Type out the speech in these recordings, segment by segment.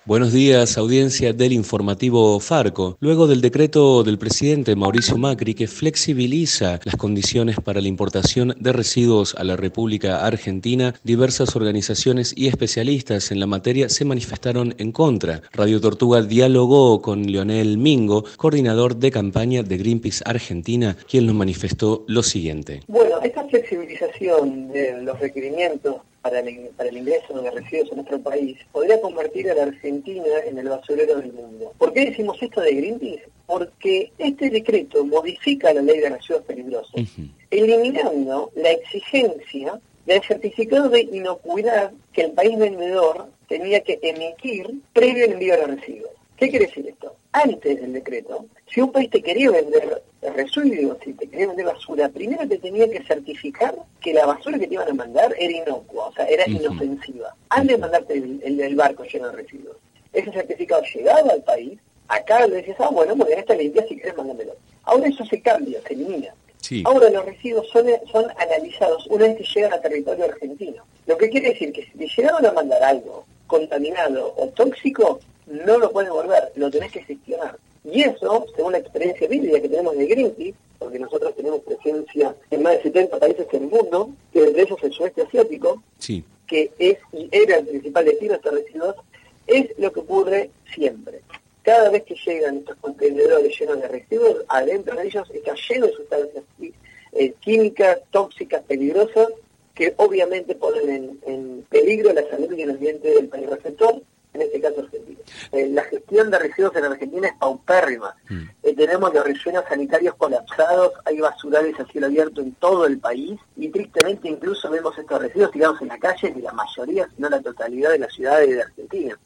Buenos días, audiencia del informativo Farco. Luego del decreto del presidente Mauricio Macri que flexibiliza las condiciones para la importación de residuos a la República Argentina, diversas organizaciones y especialistas en la materia se manifestaron en contra. Radio Tortuga dialogó con Leonel Mingo, coordinador de campaña de Greenpeace Argentina, quien nos manifestó lo siguiente. Bueno, esta flexibilización de los requerimientos para el ingreso de residuos en nuestro país podría convertir a la Argentina en el basurero del mundo. ¿Por qué decimos esto de Greenpeace? Porque este decreto modifica la ley de residuos peligrosos, eliminando la exigencia del certificado de inocuidad que el país vendedor tenía que emitir previo al envío de los residuos. ¿Qué quiere decir esto? Antes del decreto, si un país te quería vender residuos, si te quería vender basura, primero te tenía que certificar que la basura que te iban a mandar era inocua, o sea, era inofensiva, antes de mandarte el barco lleno de residuos. Ese certificado llegaba al país, acá le decías, bueno, muy bien, esta limpia, si querés mándamelo. Ahora eso se cambia, se elimina. Sí. Ahora los residuos son analizados una vez que llegan a territorio argentino. Lo que quiere decir que si te llegaron a mandar algo contaminado o tóxico, no lo puedes devolver, lo tenés que gestionar. Y eso, según la experiencia vívida que tenemos de Greenpeace, porque nosotros tenemos presencia en más de 70 países del mundo, que entre ellos el sudeste asiático, que es y era el principal destino de estos residuos, es lo que ocurre siempre. Cada vez que llegan estos contenedores llenos de residuos, adentro de ellos está lleno de sustancias químicas, tóxicas, peligrosas, que obviamente ponen en peligro la salud y el ambiente del país receptor, en este caso Argentina. La gestión de residuos en Argentina es paupérrima. Tenemos los rellenos sanitarios colapsados, hay basurales a cielo abierto en todo el país y tristemente incluso vemos estos residuos tirados en la calle de la mayoría, si no la totalidad de las ciudades de Argentina.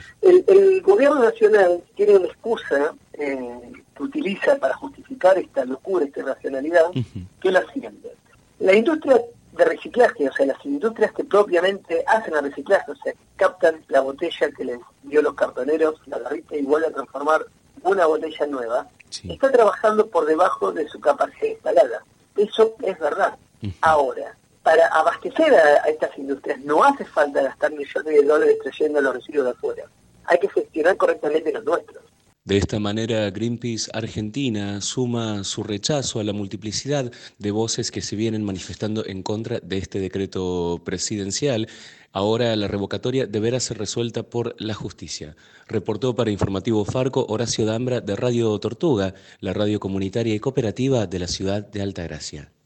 El gobierno nacional tiene una excusa que utiliza para justificar esta locura, esta irracionalidad, que es la siguiente. La industria de reciclaje, o sea, las industrias que propiamente hacen el reciclaje, o sea, captan la botella que les dio los cartoneros, la garrita y vuelven a transformar una botella nueva, está trabajando por debajo de su capacidad instalada. Eso es verdad. Ahora, para abastecer a estas industrias no hace falta gastar millones de dólares trayendo los residuos de afuera. Hay que gestionar correctamente los nuestros. De esta manera, Greenpeace Argentina suma su rechazo a la multiplicidad de voces que se vienen manifestando en contra de este decreto presidencial. Ahora la revocatoria deberá ser resuelta por la justicia. Reportó para Informativo Farco Horacio Dambra de Radio Tortuga, la radio comunitaria y cooperativa de la ciudad de Altagracia.